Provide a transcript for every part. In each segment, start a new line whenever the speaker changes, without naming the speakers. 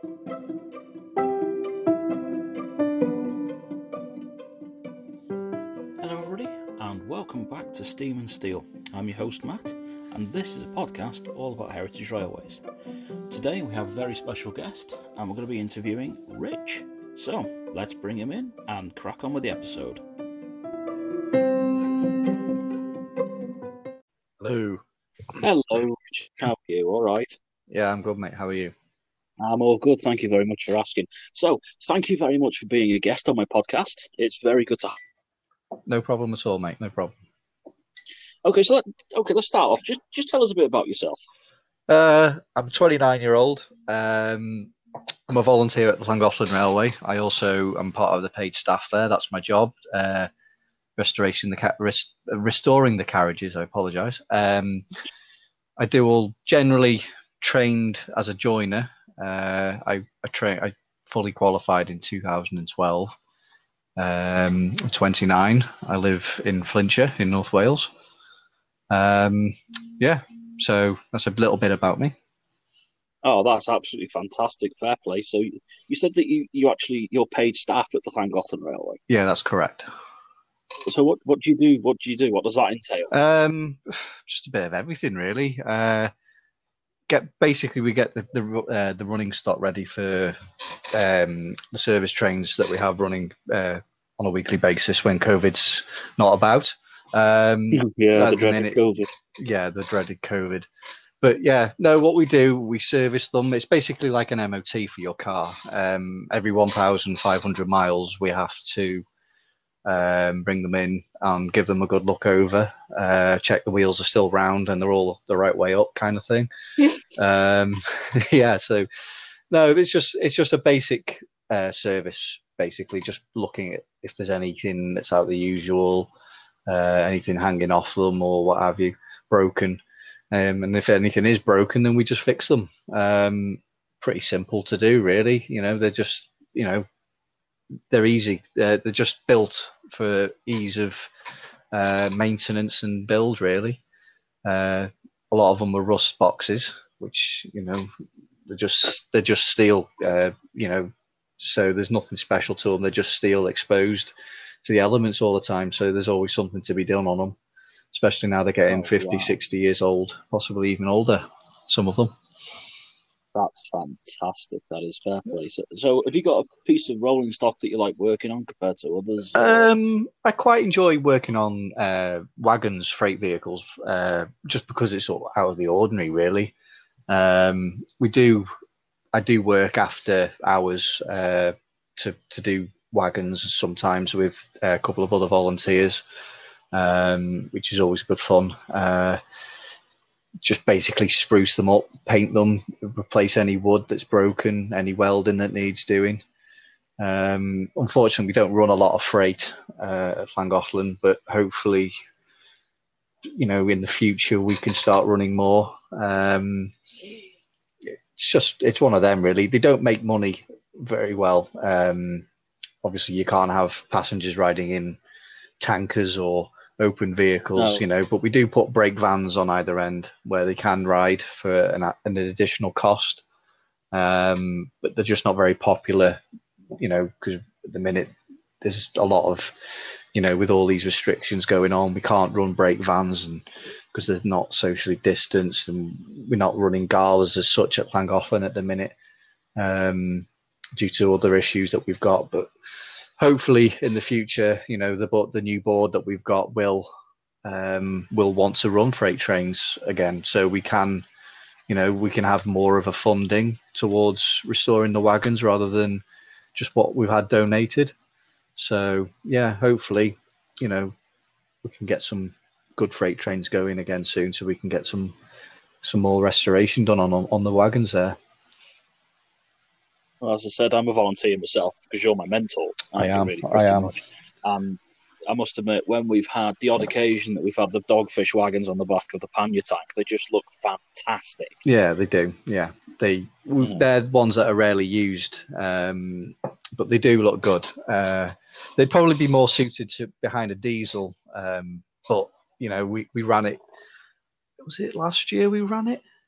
Hello everybody, and welcome back to Steam and Steel. I'm your host Matt, and this is a podcast all about Heritage Railways. Today we have a very special guest, and we're going to be interviewing Rich. So, let's bring him in and crack on with the episode.
Hello.
Hello Rich, how are you? Alright?
Yeah, I'm good, mate. How are you?
I'm all good, thank you very much for asking. So, thank you very much for being a guest on my podcast. It's very good to have.
No problem at all, mate. No problem.
Okay, let's start off. Just tell us a bit about yourself.
I'm a 29-year-old. I'm a volunteer at the Llangollen Railway. I also am part of the paid staff there. That's my job. Restoring the carriages. I apologise. I do all generally trained as a joiner. I fully qualified in 2012. I'm 29. I live in Flintshire in North Wales. So that's a little bit about me.
Oh, that's absolutely fantastic. Fair play. So you said that you're paid staff at the Llangollen Railway.
Yeah, that's correct.
So what do you do? What do you do? What does that entail?
Just a bit of everything, really. We get the running stock ready for the service trains that we have running on a weekly basis when COVID's not about.
The dreaded COVID.
Yeah, the dreaded COVID. But yeah, no, what we do, we service them. It's basically like an MOT for your car. Every 1,500 miles, we have to bring them in and give them a good look over, check the wheels are still round and they're all the right way up, kind of thing. So no, it's just a basic service, basically just looking at if there's anything that's out of the usual, anything hanging off them or what have you, broken. And if anything is broken, then we just fix them. Pretty simple to do, really. They're just, they're easy. They're just built for ease of maintenance and build, really. A lot of them are rust boxes, which, they're just steel, so there's nothing special to them. They're just steel exposed to the elements all the time. So there's always something to be done on them, especially now they're getting 50, 60 years old, possibly even older, some of them.
That's fantastic. That is fair play. So have you got a piece of rolling stock that you like working on compared to others?
I quite enjoy working on wagons, freight vehicles, just because it's sort of out of the ordinary, really. I do work after hours to do wagons sometimes with a couple of other volunteers, which is always good fun. Just basically spruce them up, paint them, replace any wood that's broken, any welding that needs doing. Unfortunately, we don't run a lot of freight at Llangollen, but hopefully, in the future we can start running more. It's one of them, really. They don't make money very well. Obviously, you can't have passengers riding in tankers or open vehicles, but we do put brake vans on either end where they can ride for an additional cost. But they're just not very popular, because at the minute there's a lot of, with all these restrictions going on, we can't run brake vans and because they're not socially distanced, and we're not running galas as such at Llangollen at the minute due to other issues that we've got. But hopefully in the future, the new board that we've got will want to run freight trains again, so we can have more of a funding towards restoring the wagons rather than just what we've had donated. So yeah, hopefully, we can get some good freight trains going again soon, so we can get some more restoration done on the wagons there.
Well, as I said, I'm a volunteer myself because you're my mentor.
I am.
Much. And I must admit, when we've had the odd occasion that we've had the dogfish wagons on the back of the pannier tank, they just look fantastic.
Yeah, they do. Yeah, they're ones that are rarely used, but they do look good. They'd probably be more suited to behind a diesel, but we ran it. Was it last year we ran it?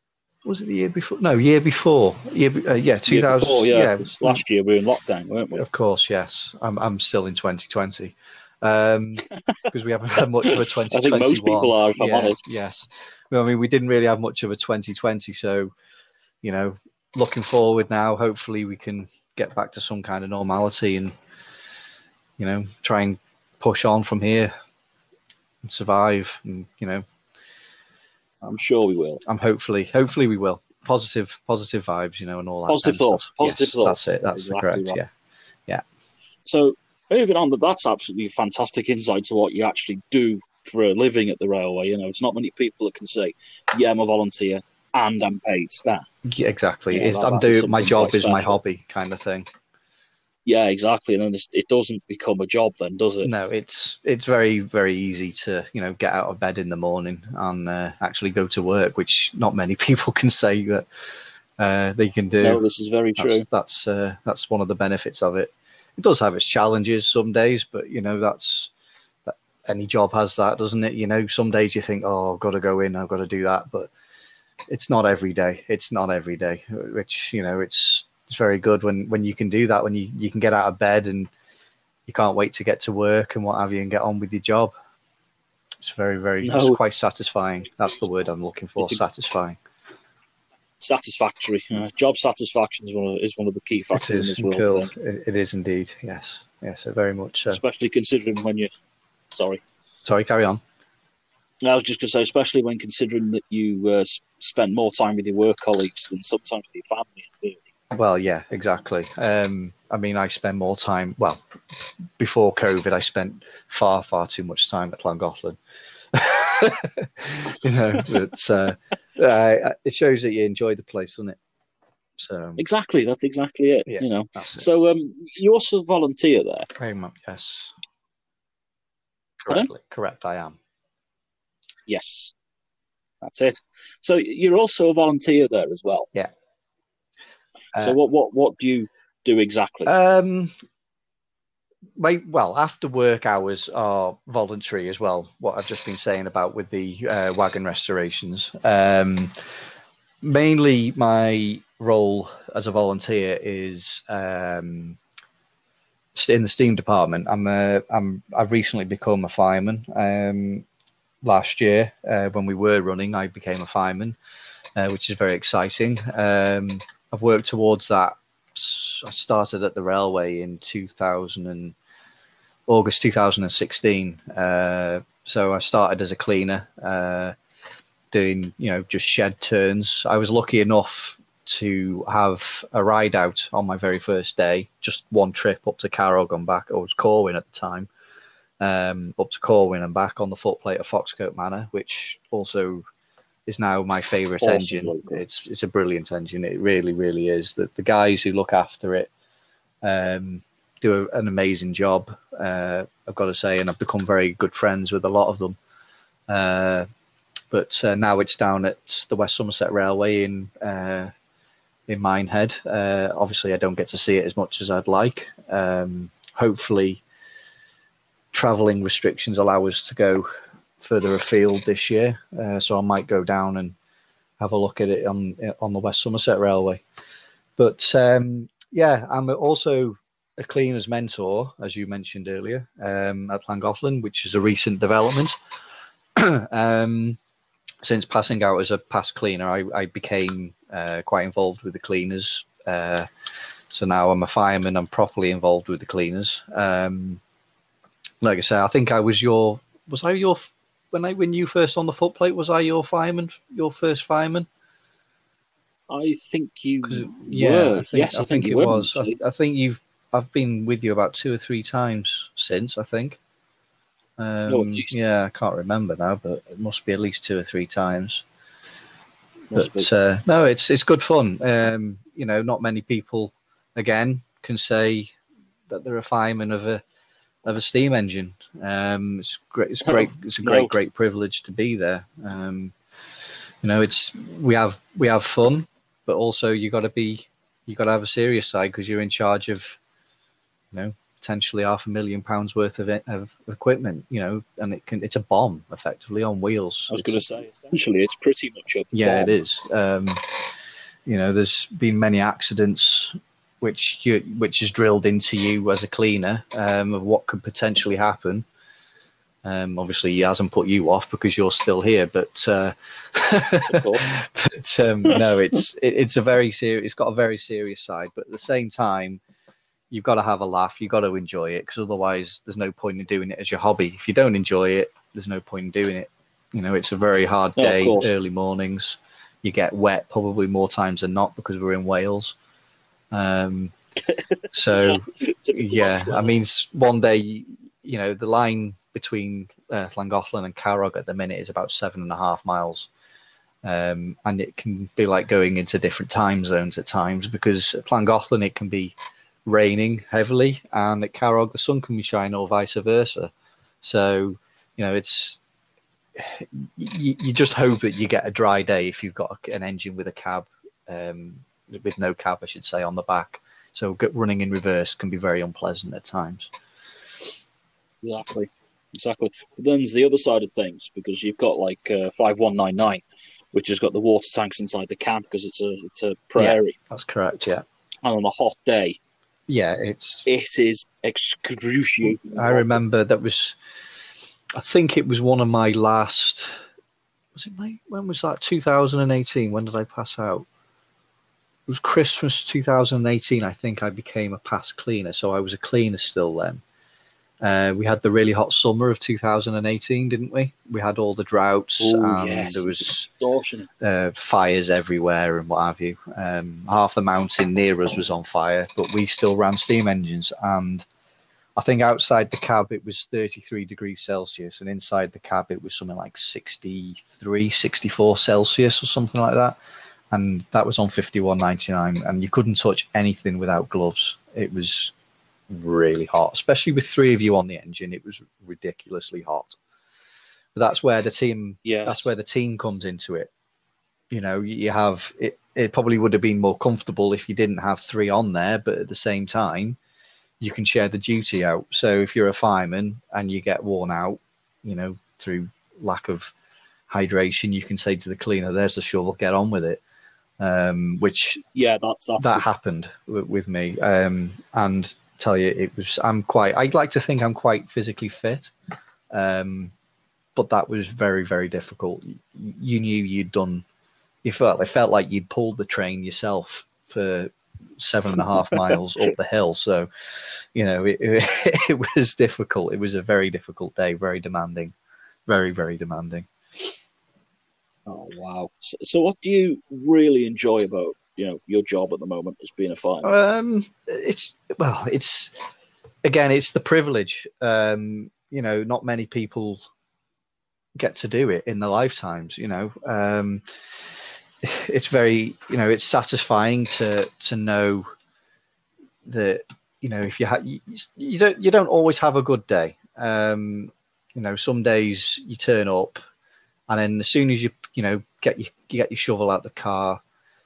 Was it the year before? No, year before. Yeah,
It's the year
2000.
before, yeah.
Yeah,
'Cause last year we were in lockdown, weren't we?
of course, yes. I'm still in 2020 because we haven't had much of a
I think most
2021.
people are, if I'm
Yeah,
honest.
yes. Well, I mean, we didn't really have much of a 2020, so looking forward now. Hopefully, we can get back to some kind of normality and try and push on from here and survive. And
I'm sure we will.
I'm hopefully we will. Positive vibes, and all that.
Positive
kind of
thoughts.
stuff.
Positive
Yes,
thoughts.
that's it. That's
Exactly
correct.
right.
Yeah.
So moving on, that's absolutely fantastic insight to what you actually do for a living at the railway. It's not many people that can say, "Yeah, I'm a volunteer and I'm paid staff."
Yeah, exactly.
That
I'm
is
doing my
something
job
quite
is my
special.
hobby kind of thing.
Yeah, exactly. And then it doesn't become a job then, does it?
No, it's very, very easy to get out of bed in the morning and actually go to work, which not many people can say that they can do.
No, this is very true.
That's one of the benefits of it. It does have its challenges some days, but that any job has that, doesn't it? Some days you think, oh, I've got to go in, I've got to do that, but it's not every day. It's not every day, which it's very good when you can do that, when you can get out of bed and you can't wait to get to work and what have you and get on with your job. It's very, very, it's quite satisfying. That's the word I'm looking for, satisfying.
Satisfactory. Job satisfaction is one of the key factors in this world.
Cool.
I think.
It is indeed. Yes, very much so.
Especially considering when you... Sorry,
carry on.
I was just going to say, especially when considering that you spend more time with your work colleagues than sometimes with your family, in theory.
Well, yeah, exactly. I mean, I spend more time. Well, before COVID, I spent far, far too much time at Llangollen. But it shows that you enjoy the place, doesn't it? So
exactly, that's exactly it.
Yeah, that's it.
So you also volunteer there.
Very much, yes. Correct. I am.
Yes, that's it. So you're also a volunteer there as well.
Yeah.
So what do you do exactly?
After work hours are voluntary as well. What I've just been saying about with the wagon restorations. Mainly, my role as a volunteer is in the steam department. I've recently become a fireman. Last year, when we were running, I became a fireman, which is very exciting. I've worked towards that. I started at the railway in August 2016. So I started as a cleaner, doing just shed turns. I was lucky enough to have a ride out on my very first day, just one trip up to Carrog and back. I was Corwin at the time. Up to Corwin and back on the footplate of Foxcote Manor, which also is now my favourite engine.
Local.
It's a brilliant engine. It really, really is. The guys who look after it do an amazing job, I've got to say, and I've become very good friends with a lot of them. But now it's down at the West Somerset Railway in Minehead. Obviously, I don't get to see it as much as I'd like. Hopefully, travelling restrictions allow us to go further afield this year, so I might go down and have a look at it on the West Somerset Railway. But I'm also a cleaner's mentor, as you mentioned earlier, at Llangollen, which is a recent development. Since passing out as a past cleaner, I became quite involved with the cleaners. So now I'm a fireman. I'm properly involved with the cleaners. Like I say, I think when you first on the footplate, was I your fireman, your first fireman?
I think you
were.
I think
it
were,
was. I think I've been with you about 2 or 3 times since, I think.
No, at least.
Yeah, I can't remember now, but it must be at least 2 or 3 times. No, it's good fun. Not many people, again, can say that they're a fireman of a steam engine. It's great. It's great. It's a great privilege to be there. We have fun, but also you got to have a serious side because you're in charge of potentially £500,000 worth of equipment, and it's a bomb effectively on wheels.
I was going to say, essentially, it's pretty much a bomb.
It is. There's been many accidents which is drilled into you as a cleaner of what could potentially happen. Obviously, he hasn't put you off because you're still here, but no, it's a very serious. It's got a very serious side, but at the same time, you've got to have a laugh. You've got to enjoy it, because otherwise, there's no point in doing it as your hobby. If you don't enjoy it, there's no point in doing it. It's a very hard day. Early mornings, you get wet probably more times than not because we're in Wales. So yeah, I mean, one day, the line between Llangollen and Carrog at the minute is about 7.5 miles. And it can be like going into different time zones at times, because at Llangollen it can be raining heavily, and at Carrog the sun can be shining, or vice versa. So, it's you just hope that you get a dry day if you've got an engine with a cab, with no cab, I should say, on the back. So running in reverse can be very unpleasant at times.
Exactly. But then there's the other side of things, because you've got like 5199, which has got the water tanks inside the cab because it's a prairie.
Yeah, that's correct. Yeah.
And on a hot day,
it
is excruciating.
I remember I think it was one of my last. When was that? 2018. When did I pass out? It was Christmas 2018. I think I became a past cleaner, so I was a cleaner still then. We had the really hot summer of 2018, didn't we? We had all the droughts, and there was fires everywhere and what have you. Half the mountain near us was on fire, but we still ran steam engines. And I think outside the cab it was 33 degrees Celsius, and inside the cab it was something like 63, 64 Celsius or something like that. And that was on 5199, and you couldn't touch anything without gloves. It was really hot, especially with 3 of you on the engine. It was ridiculously hot. But that's where the team comes into it. You have it probably would have been more comfortable if you didn't have 3 on there, but at the same time you can share the duty out. So if you're a fireman and you get worn out, through lack of hydration, you can say to the cleaner, there's the shovel, get on with it. That happened with me. And tell you, I'd like to think I'm quite physically fit, but that was very, very difficult. You knew it felt like you'd pulled the train yourself for 7.5 miles up the hill. So, it was difficult. It was a very difficult day, very demanding, very, very demanding.
Oh, wow. So what do you really enjoy about your job at the moment as being a fireman?
It's the privilege. Not many people get to do it in their lifetimes. It's very, it's satisfying to know that if you don't always have a good day. Some days you turn up, and then as soon as you get your shovel out the car,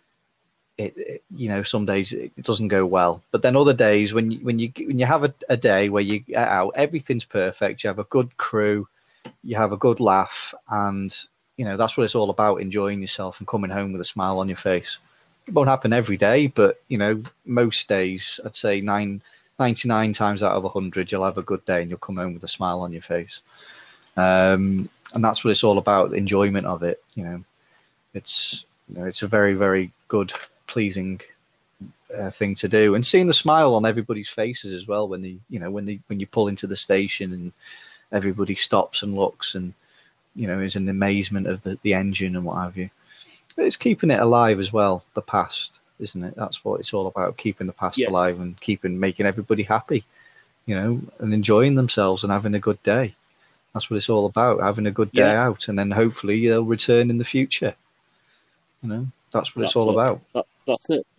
some days it doesn't go well. But then other days when you have a day where you get out, everything's perfect. You have a good crew, you have a good laugh, and that's what it's all about: enjoying yourself and coming home with a smile on your face. It won't happen every day, but most days, I'd say 99 times out of 100, you'll have a good day and you'll come home with a smile on your face. And that's what it's all about, the enjoyment of it. It's a very, very good, pleasing thing to do, and seeing the smile on everybody's faces as well when you pull into the station and everybody stops and looks and is in amazement of the engine and what have you. But it's keeping it alive as well, the past, isn't it? That's what it's all about, keeping the past alive and making everybody happy, and enjoying themselves and having a good day. That's what it's all about, having a good day out, and then hopefully they'll return in the future. That's what it's all about.
That's it.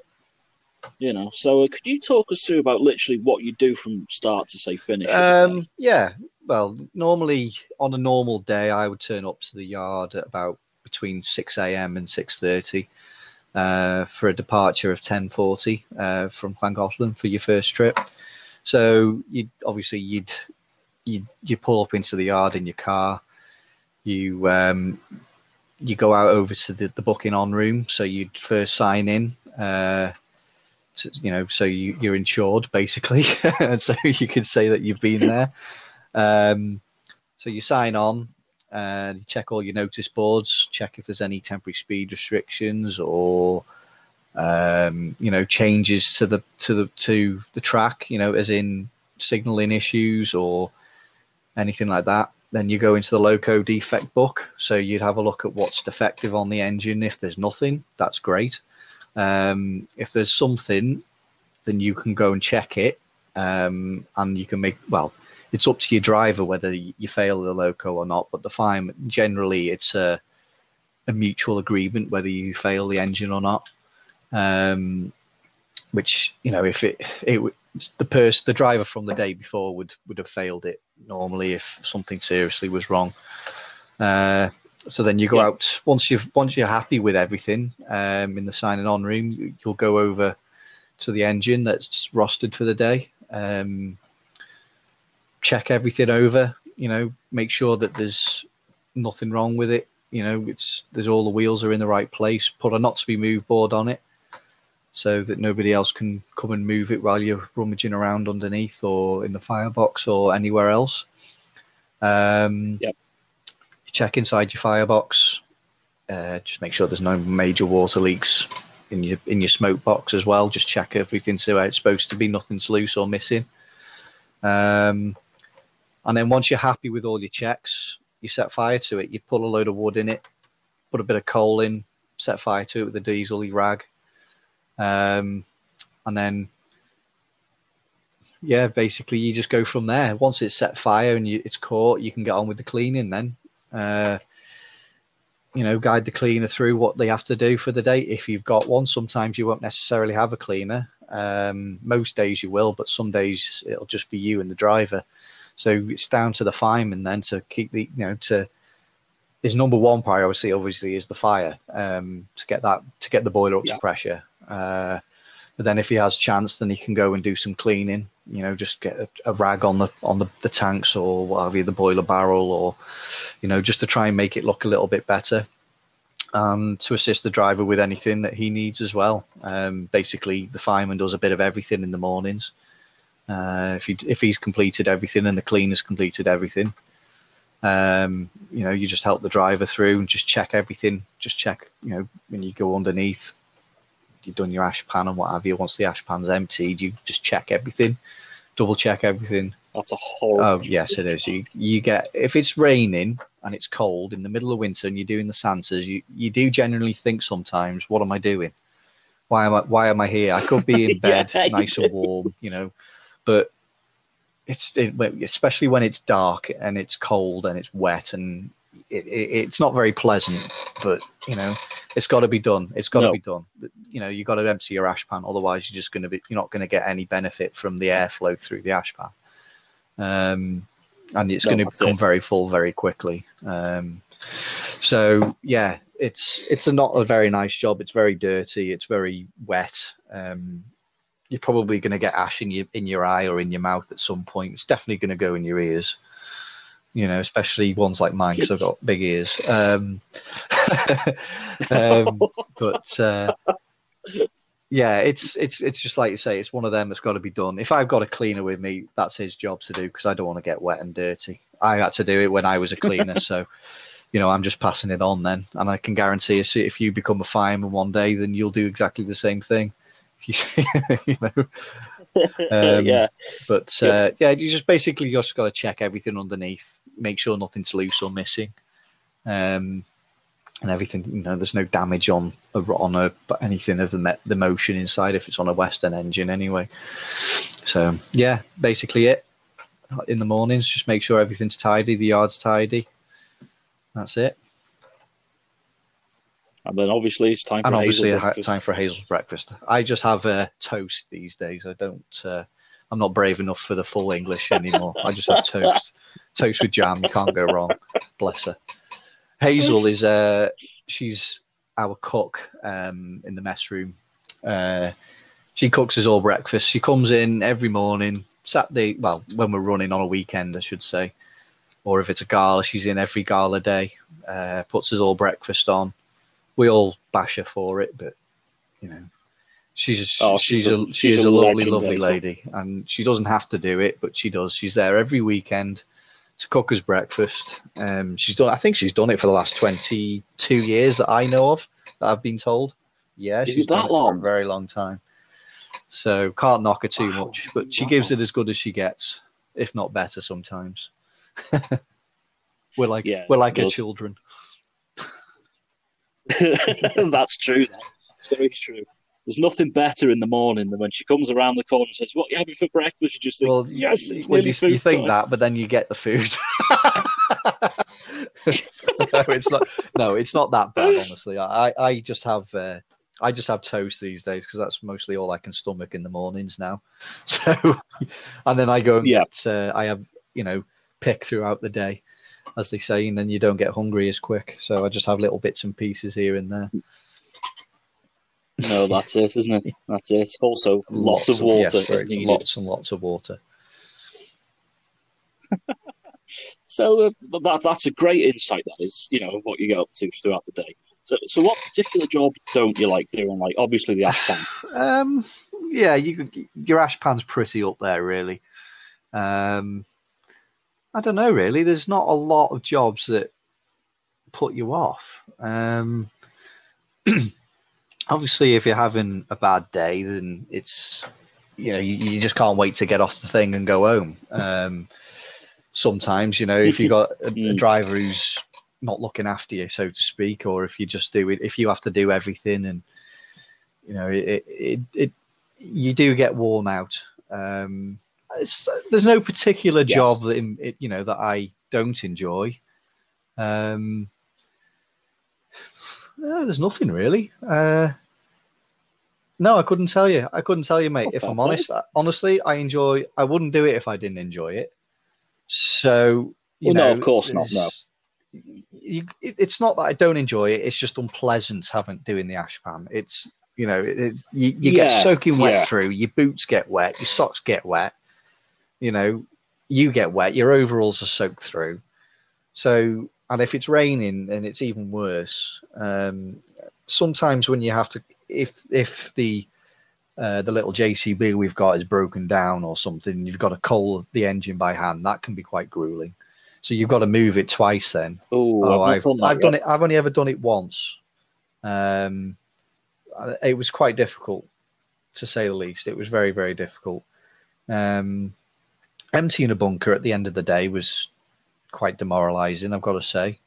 So could you talk us through about literally what you do from start to, say, finish?
Yeah. Well, normally on a normal day, I would turn up to the yard at about between 6 a.m. and 6:30 for a departure of 10:40 from Llangollen for your first trip. So you'd pull up into the yard in your car. You go out over to the booking on room. So you'd first sign in. So you're insured basically, and so you can say that you've been there. So you sign on, and you check all your notice boards, check if there's any temporary speed restrictions or changes to the track, as in signaling issues or anything like that. Then you go into the loco defect book, so you'd have a look at what's defective on the engine. If there's nothing, that's great. If there's something, then you can go and check it, and you can it's up to your driver whether you fail the loco or not. But the fine, generally, it's a mutual agreement whether you fail the engine or not. Which if the driver from the day before would have failed it normally if something seriously was wrong. So then you go out once you're happy with everything in the signing on room. You'll go over to the engine that's rostered for the day. Check everything over. Make sure that there's nothing wrong with it. There's all the wheels are in the right place. Put a not to be moved board on it, so that nobody else can come and move it while you're rummaging around underneath or in the firebox or anywhere else. You check inside your firebox. Just make sure there's no major water leaks in your smoke box as well. Just check everything's the way it's supposed to be. Nothing's loose or missing. And then once you're happy with all your checks, you set fire to it. You put a load of wood in it, put a bit of coal in, set fire to it with a diesel rag. And then, basically you just go from there. Once it's set fire and it's caught, you can get on with the cleaning then. Guide the cleaner through what they have to do for the day. If you've got one, sometimes you won't necessarily have a cleaner. Most days you will, but some days it'll just be you and the driver. So it's down to the fireman then to keep his number one priority obviously is the fire, to get the boiler up to pressure. But then if he has chance, then he can go and do some cleaning, just get a rag on the tanks or what have you, the boiler barrel, or, just to try and make it look a little bit better, and to assist the driver with anything that he needs as well. Basically, the fireman does a bit of everything in the mornings. If he's completed everything and the cleaner's completed everything, you just help the driver through and just check everything. Just check, when you go underneath, you've done your ash pan and what have you. Once the ash pan's emptied, you just check everything, double check everything.
That's a horrible.
Oh yes, it is. You get, if it's raining and it's cold in the middle of winter and you're doing the Santas, you do generally think sometimes, what am I doing? Why am I here? I could be in bed, nice and warm, but especially when it's dark and it's cold and it's wet and it's not very pleasant, but it's got to be done. It's got to be done. You got to empty your ash pan, otherwise you're not going to get any benefit from the airflow through the ash pan, and it's going to become very full very quickly. So yeah, it's not a very nice job. It's very dirty. It's very wet. You're probably going to get ash in your eye or in your mouth at some point. It's definitely going to go in your ears. Especially ones like mine because I've got big ears. But it's just like you say, it's one of them that's got to be done. If I've got a cleaner with me, that's his job to do because I don't want to get wet and dirty. I had to do it when I was a cleaner, so I'm just passing it on then. And I can guarantee if you become a fireman one day, then you'll do exactly the same thing. You you just basically got to check everything underneath, make sure nothing's loose or missing, and everything. There's no damage on anything of the motion inside if it's on a Western engine anyway. So yeah, basically it. In the mornings, just make sure everything's tidy, the yard's tidy. That's it.
And then obviously it's time for
time for Hazel's breakfast. I just have toast these days. I don't. I'm not brave enough for the full English anymore. I just have toast with jam. You can't go wrong. Bless her. Hazel is she's our cook in the mess room. She cooks us all breakfast. She comes in every morning, Saturday, well, when we're running on a weekend, I should say, or if it's a gala, she's in every gala day. Puts us all breakfast on. We all bash her for it, but you know, she's a lovely lady, and she doesn't have to do it, but she does. She's there every weekend to cook us breakfast. I think she's done it for the last 22 years that I know of, that I've been told. Yeah, she's done it for a very long time. So can't knock her too much, but she gives it as good as she gets, if not better sometimes. We're like her children.
That's true. That's very true. There's nothing better in the morning than when she comes around the corner and says, "What are you having for breakfast?" You just think, yes, it's nearly food
you think time. That, but then you get the food. It's not that bad, honestly. I just have toast these days because that's mostly all I can stomach in the mornings now. So, and then I go and get, I have, pick throughout the day, as they say, and then you don't get hungry as quick. So I just have little bits and pieces here and there.
No, that's it, isn't it? That's it. Also, lots of water is needed.
Lots and lots of water.
So that's a great insight. That is, what you get up to throughout the day. So what particular job don't you like doing? Like, obviously the ash pan.
Your ash pan's pretty up there, really. I don't know, really. There's not a lot of jobs that put you off. Obviously, if you're having a bad day, then it's, you just can't wait to get off the thing and go home. Sometimes, if you got a driver who's not looking after you, so to speak, or if you have to do everything, and you do get worn out. There's no particular job that I don't enjoy. There's nothing really. No, I couldn't tell you. Mate. If I'm honest, honestly, I wouldn't do it if I didn't enjoy it. So,
no, of course not. No.
It's not that I don't enjoy it. It's just unpleasant doing the ash pan. It's, you get soaking wet through. Your boots get wet. Your socks get wet. You get wet. Your overalls are soaked through. So, and if it's raining, and it's even worse. Sometimes when you have to, if the little JCB we've got is broken down or something, you've got to coal the engine by hand. That can be quite grueling. So you've got to move it twice. Then I've done it. I've only ever done it once. It was quite difficult, to say the least. It was very, very difficult. Emptying a bunker at the end of the day was quite demoralising, I've got to say.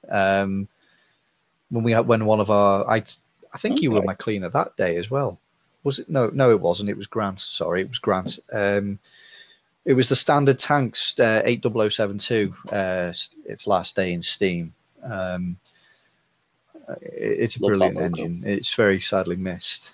When one of our, I think you were my cleaner that day as well. Was it? No, it wasn't. It was Grant. Sorry, it was Grant. It was the standard tanks 80072. Its last day in steam. It's a brilliant engine. It's very sadly missed.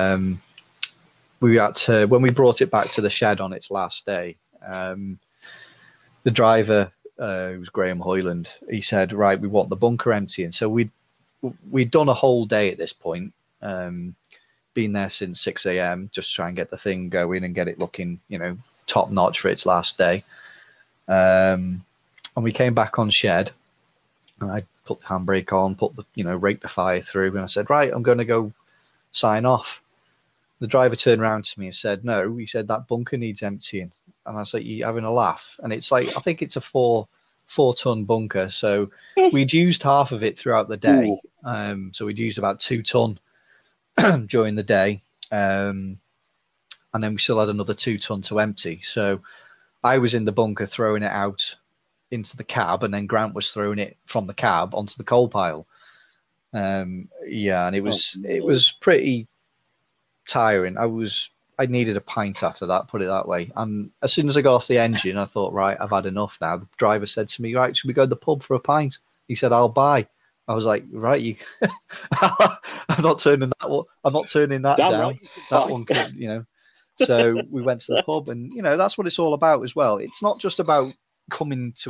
We had to, when we brought it back to the shed on its last day. The driver, who was Graham Hoyland, he said, "Right, we want the bunker emptying." So we'd done a whole day at this point. Been there since 6 a.m. just to try and get the thing going and get it looking, top notch for its last day. And we came back on shed, and I put the handbrake on, rake the fire through, and I said, "Right, I'm going to go sign off." The driver turned around to me and said, "No," he said, "that bunker needs emptying." And I was like, "You having a laugh?" And it's like, I think it's a four-ton bunker, so we'd used half of it throughout the day. So we'd used about 2 ton during the day, and then we still had another 2 ton to empty. So I was in the bunker throwing it out into the cab, and then Grant was throwing it from the cab onto the coal pile. And it was pretty tiring. I needed a pint after that, put it that way. And as soon as I got off the engine, I thought, right, I've had enough now. The driver said to me, "Right, should we go to the pub for a pint?" He said, "I'll buy." I was like, "Right, you." I'm not turning that one. I'm not turning that down. Right, that one could, So we went to the pub, and that's what it's all about as well. It's not just about coming to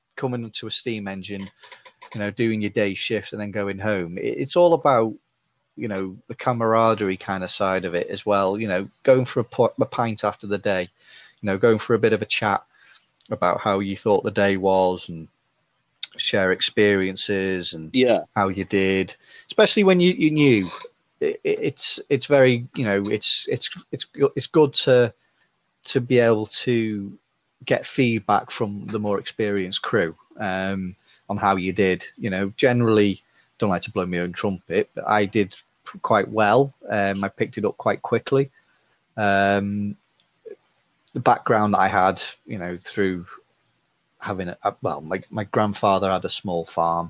a steam engine, doing your day shift and then going home. It's all about the camaraderie kind of side of it as well. Going for a pint after the day, going for a bit of a chat about how you thought the day was, and share experiences and how you did, especially when you knew. It's very, it's good to be able to get feedback from the more experienced crew on how you did. Generally, don't like to blow my own trumpet, but I did quite well. I picked it up quite quickly. The background that I had, through having my grandfather had a small farm,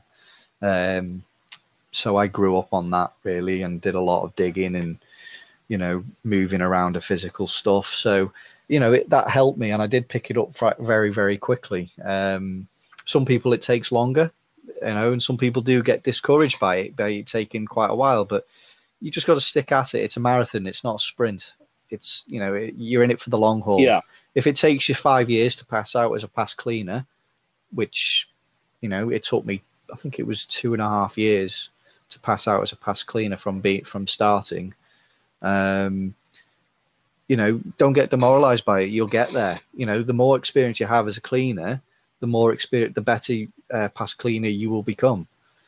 so I grew up on that really, and did a lot of digging and moving around of physical stuff. So that helped me, and I did pick it up very, very quickly. Some people it takes longer, and some people do get discouraged by it taking quite a while, but you just got to stick at it. It's a marathon, it's not a sprint. It's you're in it for the long haul. If it takes you 5 years to pass out as a pass cleaner, which it took me, I think it was 2.5 years to pass out as a pass cleaner from starting. Don't get demoralized by it. You'll get there. The more experience you have as a cleaner, the better pass cleaner you will become.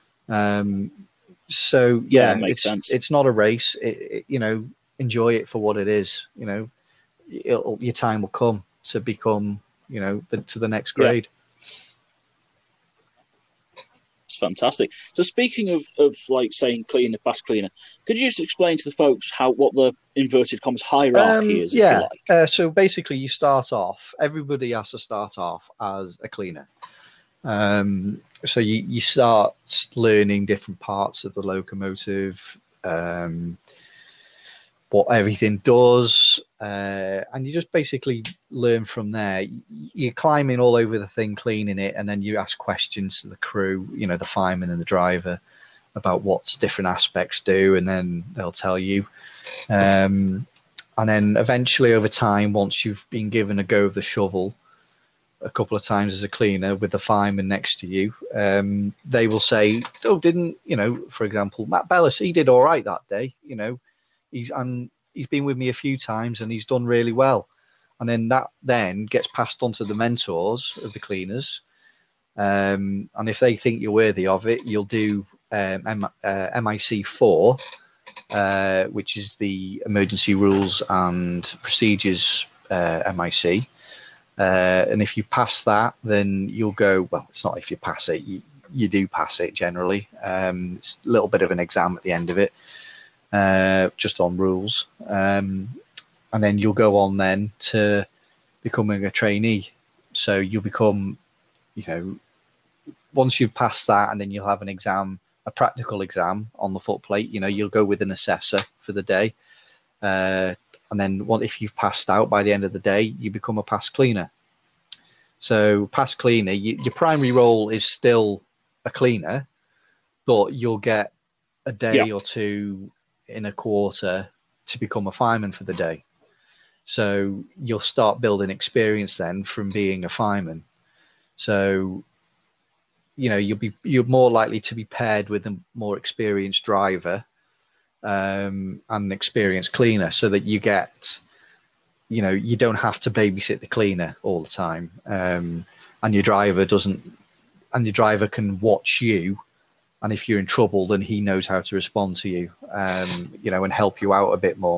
So
it makes sense.
It's not a race. Enjoy it for what it is. Your time will come to become, to the next grade.
It's fantastic. So speaking of like saying cleaner, pass cleaner, could you just explain to the folks what the inverted commas hierarchy is, if you like?
So basically you start off, everybody has to start off as a cleaner. So you start learning different parts of the locomotive, what everything does, and you just basically learn from there. You're climbing all over the thing, cleaning it, and then you ask questions to the crew, the fireman and the driver, about what different aspects do, and then they'll tell you. And then eventually over time, once you've been given a go of the shovel a couple of times as a cleaner with the fireman next to you, they will say, oh, for example, Matt Bellis, he did all right that day, he's been with me a few times and he's done really well. And then that then gets passed on to the mentors of the cleaners. And if they think you're worthy of it, you'll do MIC 4, which is the Emergency Rules and Procedures MIC. And if you pass that, then you'll go, well, it's not if you pass it, you do pass it generally. It's a little bit of an exam at the end of it. Just on rules, and then you'll go on then to becoming a trainee. So you'll become, once you've passed that, and then you'll have an exam, a practical exam on the footplate. You'll go with an assessor for the day, and then if you've passed out by the end of the day, you become a pass cleaner. So pass cleaner, your primary role is still a cleaner, but you'll get a day or two in a quarter to become a fireman for the day. So you'll start building experience then from being a fireman. So you're more likely to be paired with a more experienced driver and an experienced cleaner, so that you get, you don't have to babysit the cleaner all the time, and your driver can watch you. And if you're in trouble, then he knows how to respond to you, and help you out a bit more.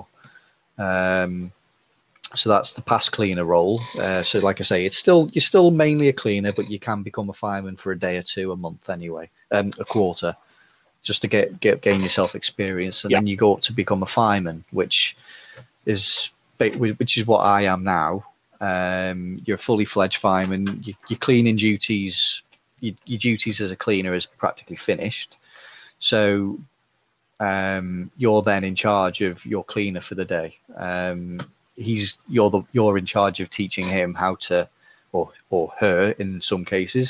So that's the pass cleaner role. So like I say, you're still mainly a cleaner, but you can become a fireman for a day or two, a month anyway, a quarter, just to gain yourself experience. And then you go up to become a fireman, which is what I am now. You're a fully fledged fireman. Your cleaning duties. Your duties as a cleaner is practically finished, so you're then in charge of your cleaner for the day. You're in charge of teaching him how to, or her in some cases,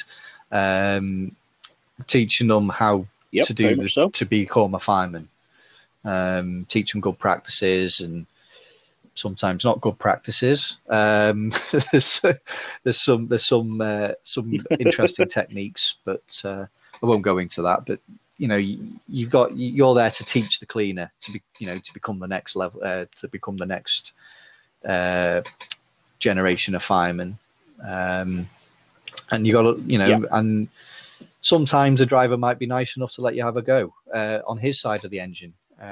teaching them how to become a fireman. Teach them good practices and sometimes not good practices. There's some interesting techniques, but I won't go into that. But you're there to teach the cleaner to become the next level, to become the next generation of firemen. And you got to, and sometimes a driver might be nice enough to let you have a go on his side of the engine.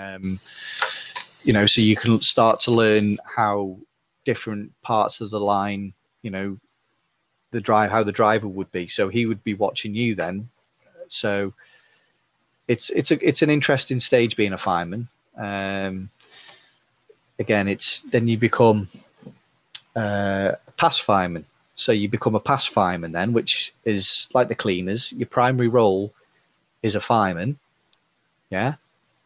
So you can start to learn how different parts of the line, how the driver would be. So he would be watching you then. So it's an interesting stage being a fireman. Again, then you become a pass fireman. So you become a pass fireman then, which is like the cleaners. Your primary role is a fireman. Yeah.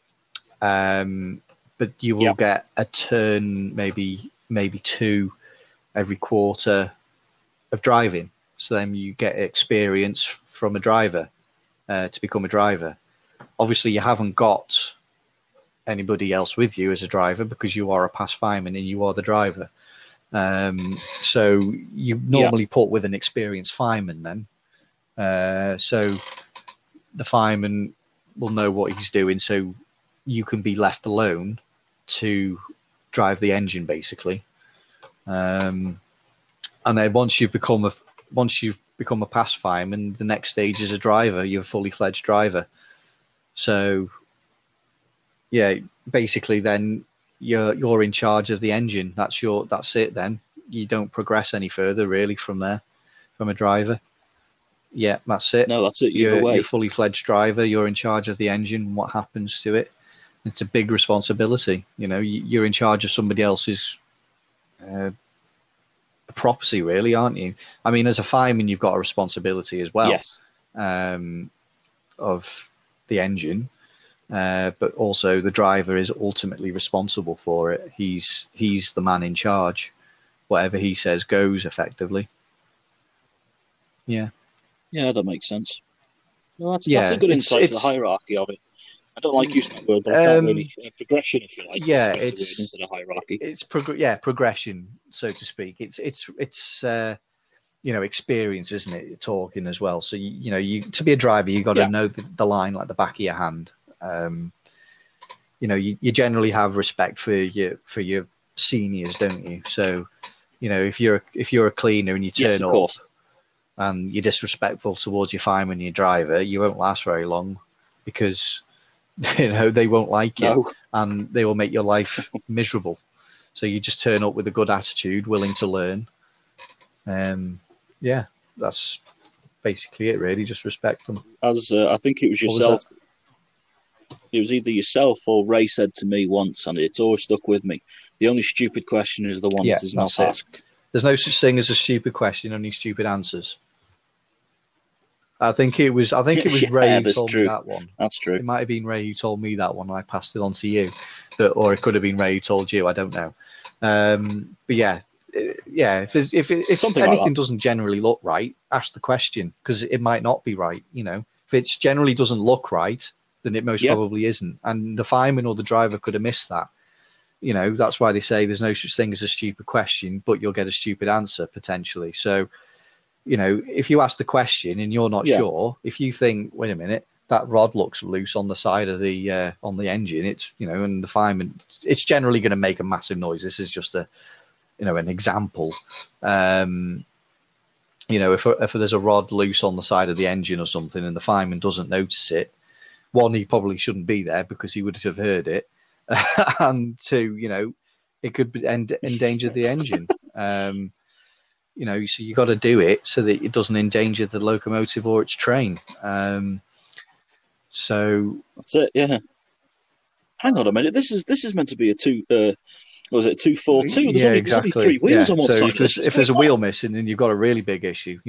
But you will get a turn, maybe two every quarter of driving. So then you get experience from a driver to become a driver. Obviously, you haven't got anybody else with you as a driver because you are a pass fireman and you are the driver. So you normally put with an experienced fireman then. So the fireman will know what he's doing. So you can be left alone to drive the engine, basically. And then once you've become a pass fireman, the next stage is a driver. You're a fully fledged driver. So yeah, basically then you're in charge of the engine. That's it then. You don't progress any further really from there, from a driver. Yeah, that's it.
No, that's it.
You're a fully fledged driver. You're in charge of the engine and what happens to it. It's a big responsibility. You're in charge of somebody else's property, really, aren't you? I mean, as a fireman, you've got a responsibility as well.
Yes.
Of the engine, but also the driver is ultimately responsible for it. He's the man in charge. Whatever he says goes, effectively. Yeah.
Yeah, that makes sense. Well, that's a good insight to the hierarchy of it. I don't like using that word, but I can't really progression, if you like.
Yeah, it's
instead of hierarchy.
It's progression, so to speak. It's experience, isn't it? You're talking as well. So you to be a driver, you got to know the line like the back of your hand. You generally have respect for your seniors, don't you? So if you're a cleaner and you turn up and you're disrespectful towards your fireman and your driver, you won't last very long because they won't like you and they will make your life miserable. So you just turn up with a good attitude, willing to learn. Yeah, that's basically it, really. Just respect them.
As I think it was yourself. It was either yourself or Ray said to me once, and it's always stuck with me. The only stupid question is the one that is not asked.
There's no such thing as a stupid question, only stupid answers. I think it was Ray who told me that one.
That's true.
It might have been Ray who told me that one, and I passed it on to you. Or it could have been Ray who told you. I don't know. But yeah. If anything doesn't generally look right, ask the question because it might not be right. If it generally doesn't look right, then it most probably isn't. And the fireman or the driver could have missed that. That's why they say there's no such thing as a stupid question, but you'll get a stupid answer potentially. So, if you ask the question and you're not sure, if you think, wait a minute, that rod looks loose on the side of the on the engine, it's and the fireman, it's generally going to make a massive noise. This is just an example. If there's a rod loose on the side of the engine or something and the fireman doesn't notice it, one, he probably shouldn't be there because he would have heard it. And two, it could endanger the engine. So you got to do it so that it doesn't endanger the locomotive or its train. So
that's it. Yeah. Hang on a minute. This is meant to be a 242? There's only 3 wheels on one side.
If there's a wheel missing, then you've got a really big issue.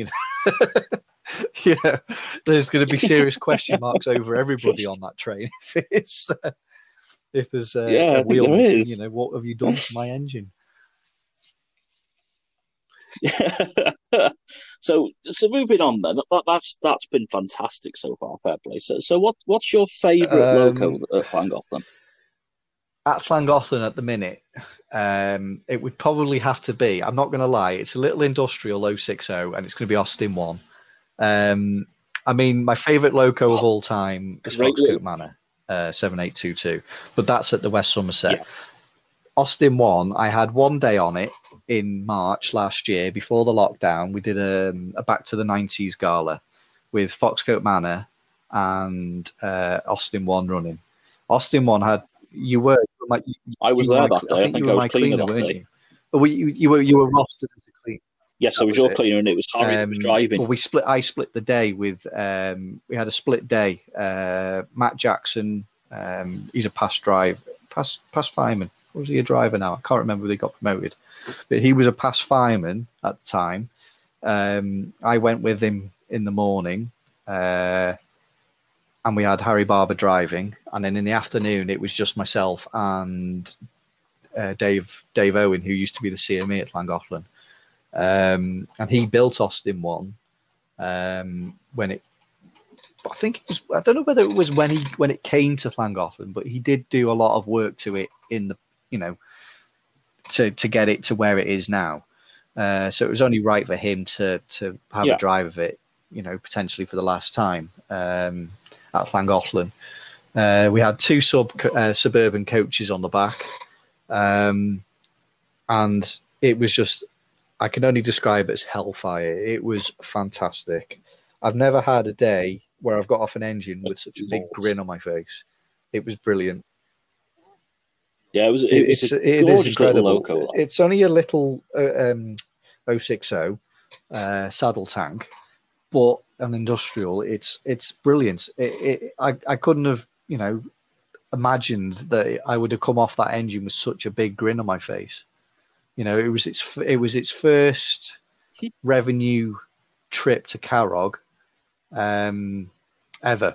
There's going to be serious question marks over everybody on that train if there's a wheel missing. What have you done to my engine?
So moving on then, that's been fantastic so far. Fair play. So what's your favourite loco at Llangollen?
At Llangollen at the minute, it would probably have to be, I'm not going to lie, it's a little industrial 060 and it's going to be Austin 1. I mean, my favourite loco of all time is
Great
Foxcote
loop.
Manor, 7822, but that's at the West Somerset.
Yeah.
Austin 1, I had one day on it in March last year before the lockdown. We did a Back to the 90s gala with Foxcote Manor and Austin 1 running. Austin 1 had, you were my,
I was
you were
there
my,
that
I
day. I
think you
think
were
I was
my
cleaner
cleaner,
that
weren't
day.
you? Well, you were rostered as a cleaner.
Yes, I
That
was
was
your
it.
cleaner, and it was Harry that was driving.
Well, I split the day with. We had a split day. Matt Jackson, he's a past fireman. Or was he a driver now? I can't remember whether he got promoted, but he was a past fireman at the time. I went with him in the morning, and we had Harry Barber driving, and then in the afternoon it was just myself and Dave Owen, who used to be the CME at Llangollen. And he built Austin 1 when it. I think it was. I don't know whether it was when it came to Llangollen, but he did do a lot of work to it in the to get it to where it is now. So it was only right for him to have a drive of it, potentially for the last time at Llangollen. We had two suburban coaches on the back, and it was just. I can only describe it as hellfire. It was fantastic. I've never had a day where I've got off an engine with such a big grin on my face. It was brilliant.
Yeah, it was a
It
gorgeous
is incredible.
little loco.
It's only a little 060 saddle tank, but an industrial. It's brilliant. I couldn't have imagined that I would have come off that engine with such a big grin on my face. It was its first revenue trip to Carrog ever.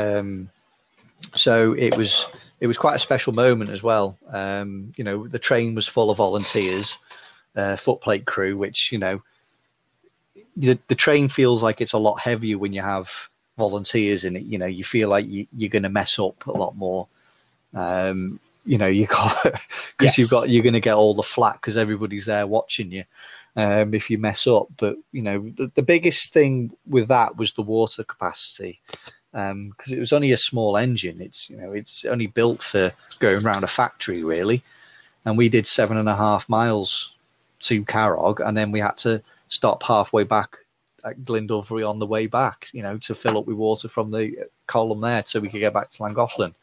So it was quite a special moment as well. The train was full of volunteers, footplate crew, which the train feels like it's a lot heavier when you have volunteers in it. You feel like you're going to mess up a lot more. You can't because you're going to get all the flack because everybody's there watching you if you mess up. But the biggest thing with that was the water capacity because it was only a small engine. It's only built for going around a factory really, and we did 7.5 miles to Carrog, and then we had to stop halfway back at Glyndwr on the way back, to fill up with water from the column there so we could get back to Llangollen.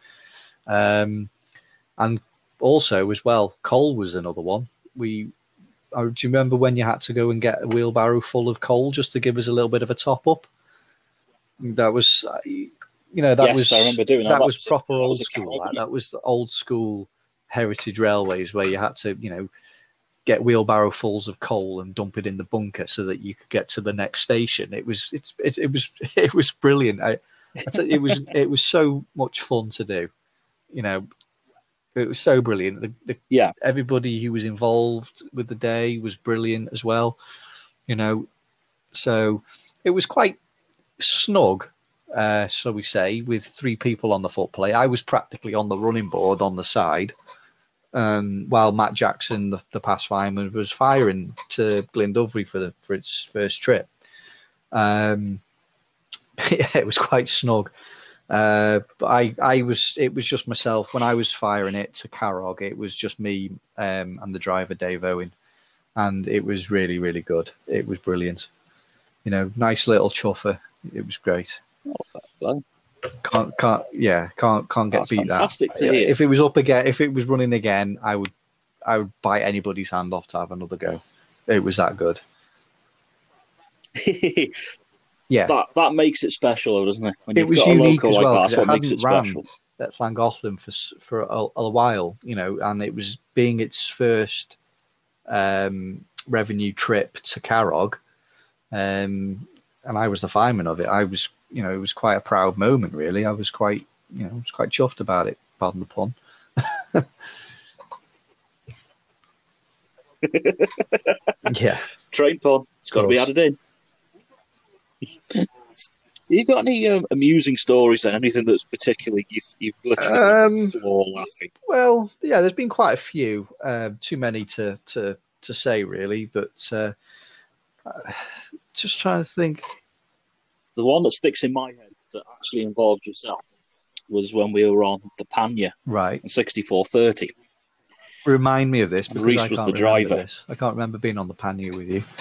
And also as well, coal was another one. Do you remember when you had to go and get a wheelbarrow full of coal just to give us a little bit of a top up? That was, I remember doing that. That was proper old school. That was the old school heritage railways where you had to, get wheelbarrow fulls of coal and dump it in the bunker so that you could get to the next station. It was brilliant. It was so much fun to do. It was so brilliant. Everybody who was involved with the day was brilliant as well. So it was quite snug, shall we say, with 3 people on the footplate. I was practically on the running board on the side, while Matt Jackson, the past fireman, was firing to Glyndwr for its first trip. It was quite snug. But it was just myself when I was firing it to Carrog. It was just me and the driver Dave Owen, and it was really, really good. It was brilliant. Nice little chuffer. It was great.
Oh,
can't get beat
fantastic
that.
To hear.
If it was up again, if it was running again, I would bite anybody's hand off to have another go. It was that good. Yeah,
that makes it special, doesn't it? When
it was unique as well
because
it hadn't ran at Llangollen for a while, and it was being its first revenue trip to Carrog, and I was the fireman of it. I was, it was quite a proud moment, really. I was quite chuffed about it. Pardon the pun. Yeah,
train pun. It's got to be added in. You got any amusing stories and anything that's particularly you've literally on the floor laughing?
Well, yeah, there's been quite a few. Too many to say really, but just trying to think.
the one that sticks in my head that actually involved yourself was when we were on the Panya
Right.
6430.
Remind me of this because
Reese
I
was
can't
the
remember
driver.
this. I can't remember being on the Panya with you.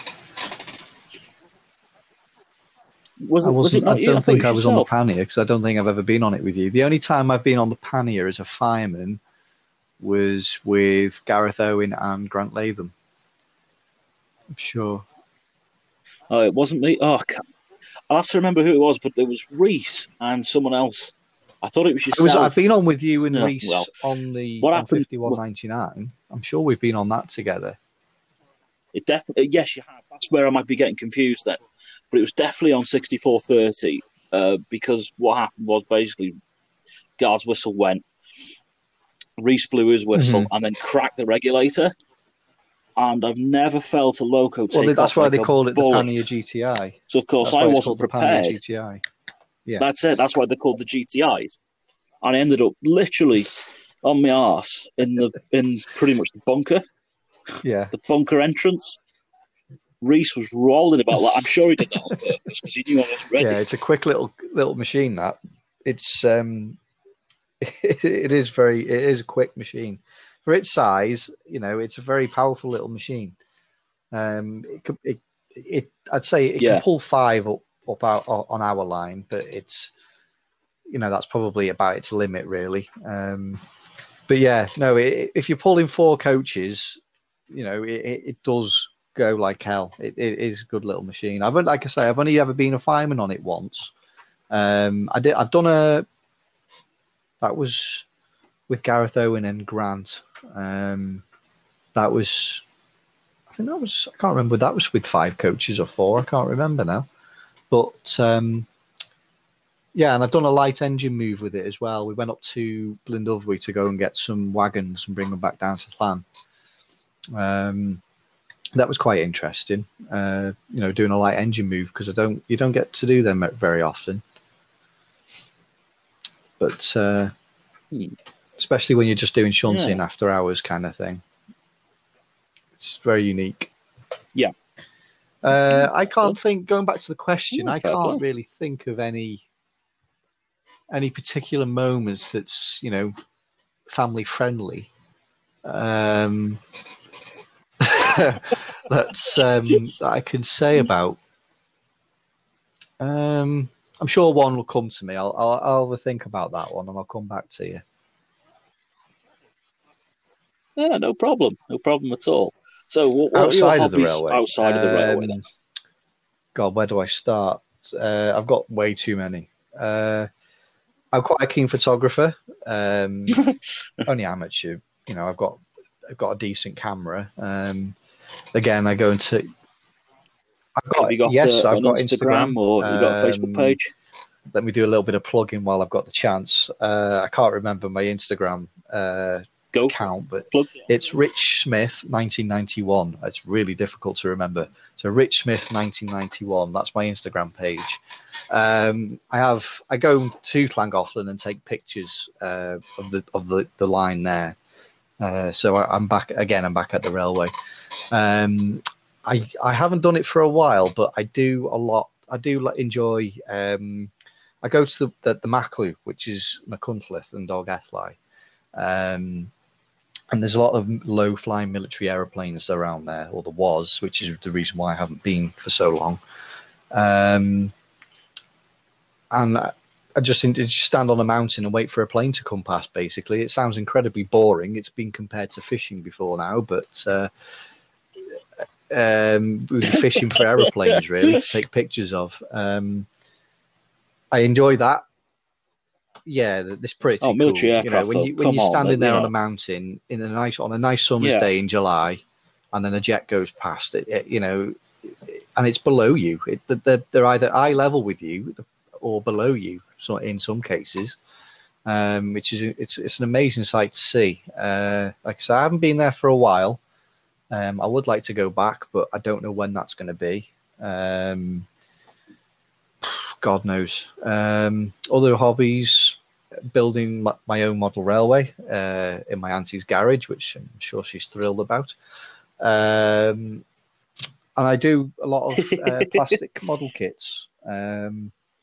Was it not you?
I don't think I was on the
yourself.
Panya because I don't think I've ever been on it with you. The only time I've been on the Panya as a fireman was with Gareth Owen and Grant Latham. I'm sure.
Oh, it wasn't me. Oh, I'll have to remember who it was, but there was Reese and someone else. I thought it was yourself.
I've been on with you and
Yeah,
Reese
well,
on the
what
on
happened?
5199. I'm sure we've been on that together.
It definitely, yes, you have. That's where I might be getting confused then. But it was definitely on 6430 because what happened was basically guard's whistle went, Reese blew his whistle and then cracked the regulator. And I've never felt a loco take
Well, that's
off
why
like
they
a
call it the
bullet.
Panya GTI.
So, of course, I wasn't prepared.
The Panya GTI. Yeah.
That's it. That's why they're called the GTIs. And I ended up literally on my arse in pretty much the bunker.
Yeah.
The bunker entrance. Reese was rolling about like I'm sure he did that on purpose because he knew I wasn't ready.
Yeah, it's a quick little machine. That it's it is a quick machine for its size. You know, it's a very powerful little machine. I'd say it can pull 5 up out on our line, but it's, you know, that's probably about its limit really. But yeah, no, if you're pulling 4 coaches, you know, it does go like hell. It is a good little machine. I've only ever been a fireman on it once. That was with Gareth Owen and Grant. I can't remember if that was with 5 coaches or 4. I can't remember now. But yeah, and I've done a light engine move with it as well. We went up to Blynduvwy to go and get some wagons and bring them back down to Llan. That was quite interesting, you know, doing a light engine move because you don't get to do them very often. But especially when you're just doing shunting after hours kind of thing, it's very unique.
Yeah.
I can't think. Going back to the question, I can't really think of any particular moments that's, you know, family friendly. That I can say about. I'm sure one will come to me. I'll have a think about that one and I'll come back to you.
Yeah, no problem at all. So, what outside of the railway? Outside of the railway, then?
God, where do I start? I've got way too many. I'm quite a keen photographer. Only amateur. You know, I've got a decent camera. Again, I go into. I've got
Instagram or you've got a Facebook page.
Let me do a little bit of plugging while I've got the chance. I can't remember my Instagram account, but it's Rich Smith 1991. It's really difficult to remember. So Rich Smith 1991. That's my Instagram page. I go to Llangollen and take pictures of the line there. So I'm back again. I'm back at the railway. I haven't done it for a while, but I do a lot. I do enjoy. I go to the Maclw, which is Machynlleth and Dolgellau. And there's a lot of low-flying military aeroplanes around there, or there was, which is the reason why I haven't been for so long. And I just stand on a mountain and wait for a plane to come past, basically. It sounds incredibly boring. It's been compared to fishing before now, but we'd be fishing for aeroplanes, really, to take pictures of. I enjoy that. Yeah, this pretty cool.
Military aircraft,
when you're standing there on a mountain on a nice summer's day in July, and then a jet goes past it, you know, and it's below you. They're either eye level with you or below you. So in some cases, which is it's an amazing sight to see. Like I said, I haven't been there for a while. I would like to go back, but I don't know when that's going to be. God knows. Other hobbies, building my own model railway in my auntie's garage, which I'm sure she's thrilled about. And I do a lot of plastic model kits.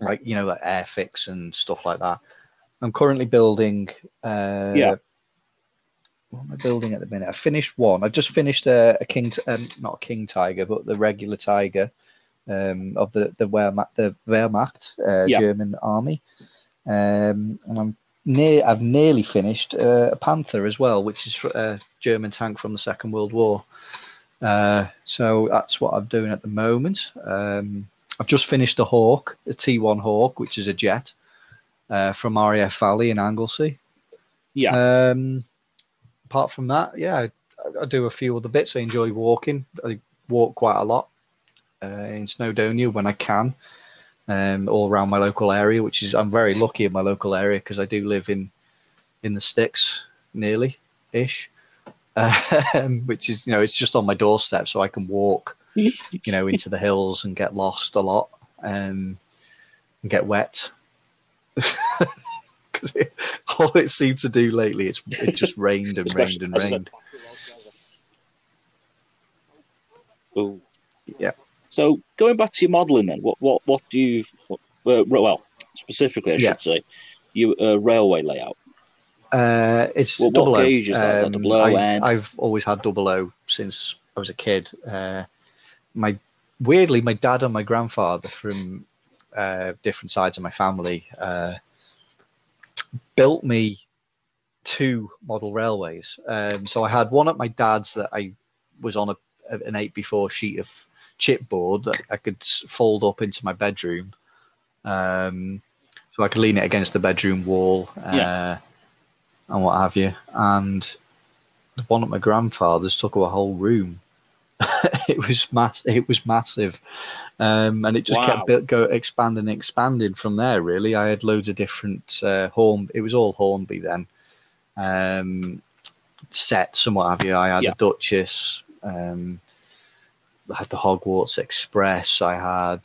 like like Airfix and stuff like that. I'm currently building.
Yeah.
What am I building at the minute? I finished one. I just finished a king, not a king tiger, but the regular tiger of the Wehrmacht,
Yeah.
German army. And I've nearly finished a Panther as well, which is a German tank from the Second World War. So that's what I'm doing at the moment. I've just finished a Hawk, a T1 Hawk, which is a jet from RAF Valley in Anglesey.
Yeah.
Apart from that, yeah, I do a few other bits. I enjoy walking. I walk quite a lot in Snowdonia when I can, all around my local area, which is I'm very lucky in my local area because I do live in the sticks, nearly ish, which is it's just on my doorstep, so I can walk into the hills and get lost a lot and get wet. Because all it seemed to do lately, it just rained and rained and rained.
Ooh.
Yeah.
So going back to your modelling, then, what do you? Well, specifically, I should say, you railway layout.
It's
what gauge is that? Is that double O?
I've always had double O since I was a kid. Weirdly, my dad and my grandfather from different sides of my family built me 2 model railways. So I had one at my dad's that I was on an 8x4 sheet of chipboard that I could fold up into my bedroom, so I could lean it against the bedroom wall and what have you. And the one at my grandfather's took up a whole room. It was massive, and it just kept expanding from there. Really, I had loads of different It was all Hornby then. Sets and what have you. I had a Duchess. I had the Hogwarts Express. I had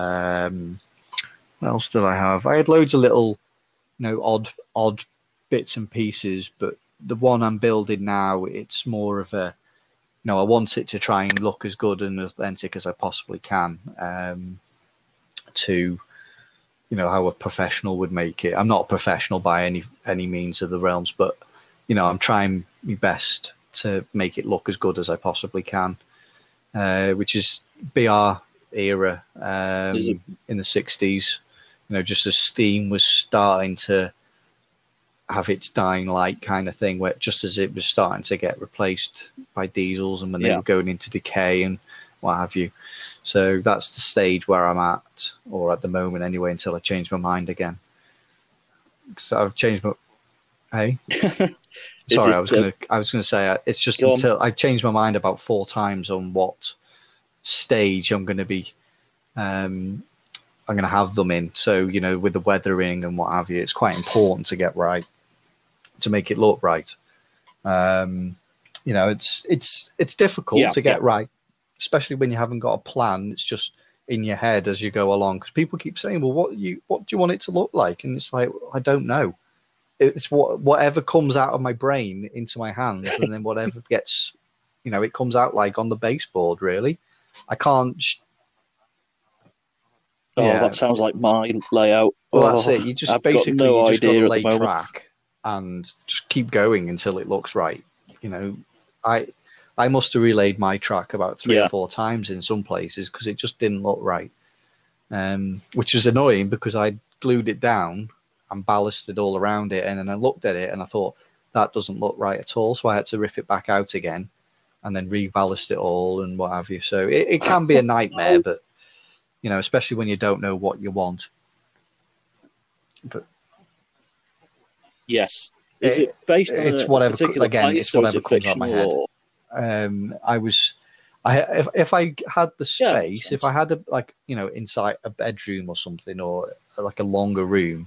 what else did I have? I had loads of little, odd bits and pieces. But the one I'm building now, it's more of a, I want it to try and look as good and authentic as I possibly can. To how a professional would make it. I'm not a professional by any means of the realms, but I'm trying my best to make it look as good as I possibly can, which is BR era in the 60s. Just as steam was starting to have its dying light kind of thing, where just as it was starting to get replaced by diesels and when they were going into decay and what have you. So that's the stage where I'm at, or at the moment anyway, until I change my mind again. So I've changed my. Hey, sorry, I was gonna say it's just until I've changed my mind about 4 times on what stage I'm going to be. I'm going to have them in. So with the weathering and what have you, it's quite important to get right, to make it look right. It's difficult to get right, especially when you haven't got a plan. It's just in your head as you go along, because people keep saying, well, what do you want it to look like? And it's like, I don't know. It's whatever comes out of my brain into my hands, and then whatever gets, it comes out like on the baseboard, really. I can't.
That sounds like my layout.
Well, that's it. You just I've basically got you just got to lay track and just keep going until it looks right. I must have relayed my track about 3 or 4 times in some places because it just didn't look right, which is annoying because I glued it down and ballasted all around it, and then I looked at it and I thought that doesn't look right at all, so I had to rip it back out again and then reballast it all and what have you. So it can be a nightmare, but especially when you don't know what you want. But
yes, is it based on
it's whatever again?
Place,
it's whatever comes out of my head.
Or?
If I had the space, if I had inside a bedroom or something, or like a longer room,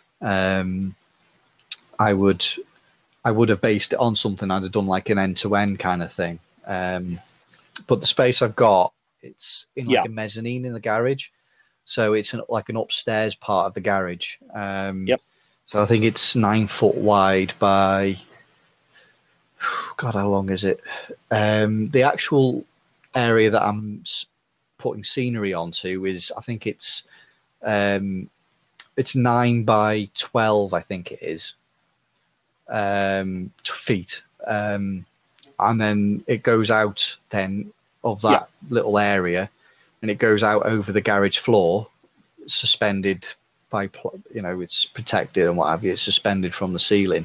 I would have based it on something. I'd have done like an end-to-end kind of thing. But the space I've got, it's in like a mezzanine in the garage, so it's like an upstairs part of the garage. So I think it's 9 foot wide by, God, how long is it? The actual area that I'm putting scenery onto is, I think it's it's 9 by 12, I think it is, feet. And then it goes out then of that little area, and it goes out over the garage floor, suspended by, it's protected and what have you. It's suspended from the ceiling.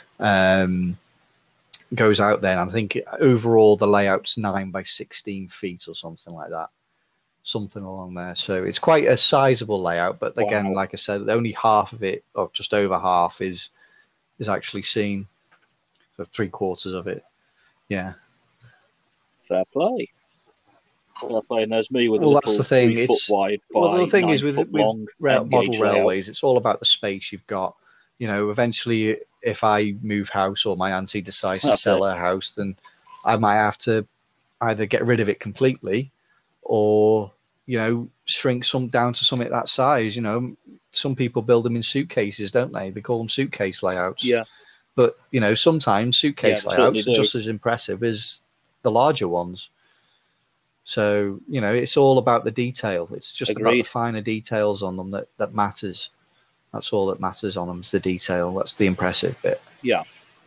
Goes out then. I think overall the layout's 9 by 16 feet or something like that. Something along there. So it's quite a sizable layout, but again, like I said, only half of it, or just over half, is actually seen. So 3/4 of it. Yeah.
Fair play. Fair play. And there's me with
that's the thing.
3 foot wide by
the thing
9
is with
long
model railways,
layout.
it's all about the space you've got. Eventually, if I move house or my auntie decides to sell her house, then I might have to either get rid of it completely or, shrink some down to something that size. Some people build them in suitcases, don't they? They call them suitcase layouts.
Yeah.
But, sometimes suitcase layouts are just as impressive as the larger ones. So, it's all about the detail. It's just about the finer details on them that matters. That's all that matters on them, is the detail. That's the impressive bit.
Yeah.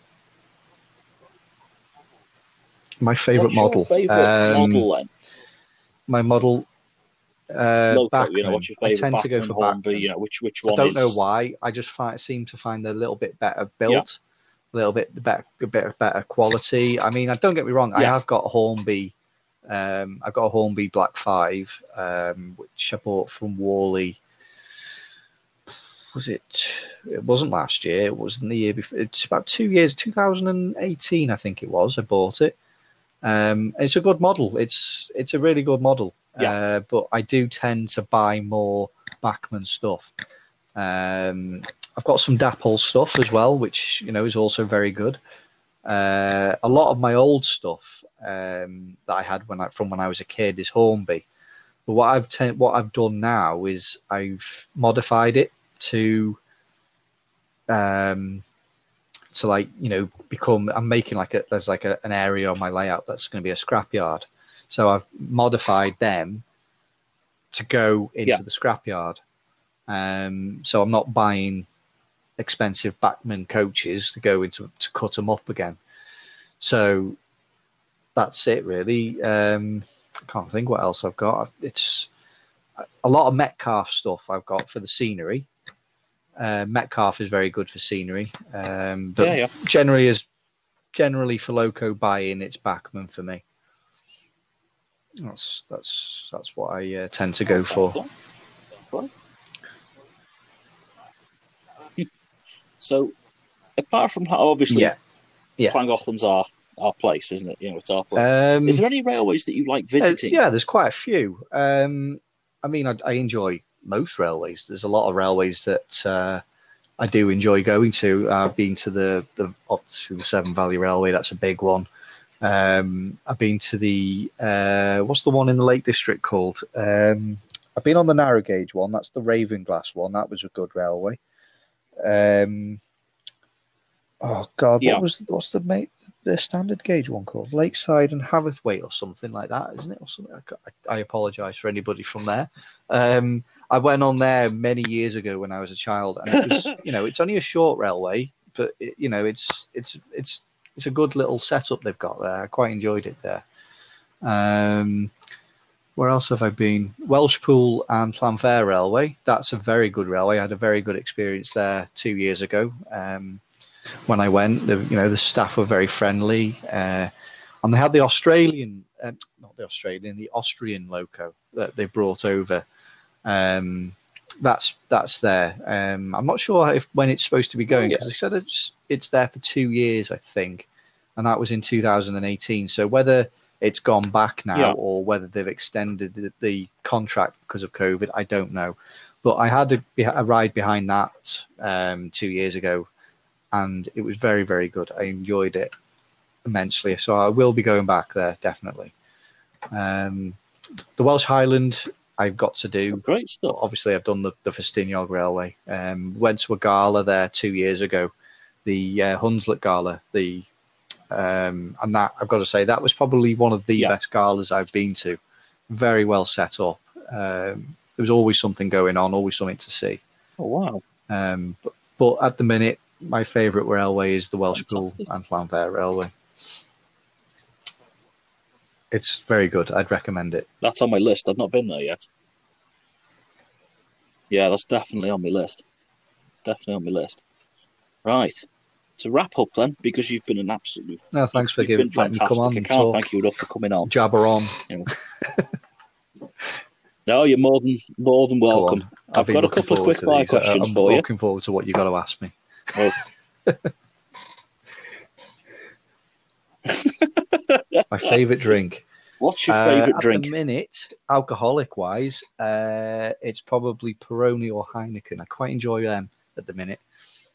My favourite model.
What's your favourite model then?
My model.
Loco,
Bachmann.
What's your favourite?
I tend to go for Bachmann.
Which one?
I don't know why. I just seem to find they're a little bit better built, a little bit better quality. I mean, don't get me wrong. I have got a Hornby. I've got a Hornby Black 5, which I bought from Worley. It wasn't last year. It wasn't the year before. It's about 2 years, 2018, I think it was. I bought it. It's a good model. It's a really good model. But I do tend to buy more Bachmann stuff. I've got some Dapol stuff as well, which is also very good. A lot of my old stuff that I had from when I was a kid is Hornby. But what I've done now is I've modified it to become. I'm making there's an area on my layout that's going to be a scrapyard. So I've modified them to go into the scrapyard. So I'm not buying expensive Bachmann coaches to go into to cut them up again. So that's it really. I can't think what else I've got. It's a lot of Metcalf stuff I've got for the scenery. Metcalf is very good for scenery, but generally for loco buy-in, it's Bachmann for me. That's what I tend to go for.
So, apart from that, obviously, Llangollen's our place, isn't it? It's our place. Is there any railways that you like visiting?
There's quite a few. I mean, I enjoy most railways. There's a lot of railways that I do enjoy going to. I've been to the Severn Valley Railway. That's a big one. I've been to the what's the one in the Lake District called? I've been on the narrow gauge one. That's the Ravenglass one. That was a good railway. Oh God, what's the standard gauge one called? Lakeside and Haverthwaite or something like that, isn't it? Or something. I apologise for anybody from there. I went on there many years ago when I was a child, and it was, it's only a short railway, but it's a good little setup they've got there. I quite enjoyed it there. Where else have I been? Welshpool and Llanfair Railway. That's a very good railway. I had a very good experience there 2 years ago. When I went, the staff were very friendly, and they had the Austrian loco that they brought over. That's there. I'm not sure when it's supposed to be going, because they said it's there for 2 years, I think, and that was in 2018. So whether it's gone back now or whether they've extended the contract because of COVID, I don't know. But I had a ride behind that 2 years ago, and it was very, very good. I enjoyed it immensely. So I will be going back there, definitely. The Welsh Highland, I've got to do.
Great stuff.
Obviously, I've done the Festiniog Railway. Went to a gala there 2 years ago, the Hunslet Gala. And that, I've got to say, that was probably one of the best galas I've been to. Very well set up. There was always something going on, always something to see.
Oh, wow.
But at the minute, my favourite railway is the Welsh Pool and Llanfair Railway. It's very good. I'd recommend it.
That's on my list. I've not been there yet. Yeah, that's definitely on my list. Right. To wrap up then, because you've been an absolute...
No, thanks for letting me come on and talk.
Thank you enough for coming on.
Jabber on.
No, you're more than welcome. I've got a couple of quick fire questions for you.
I'm looking forward to what you've got to ask me.
Oh.
My favourite drink.
What's your favourite drink?
At the minute, alcoholic-wise, it's probably Peroni or Heineken. I quite enjoy them at the minute.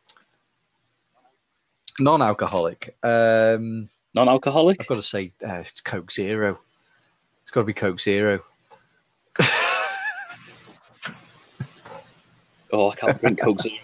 Non-alcoholic.
Non-alcoholic?
I've got to say Coke Zero. It's got to be Coke Zero.
Oh, I can't drink Coke Zero.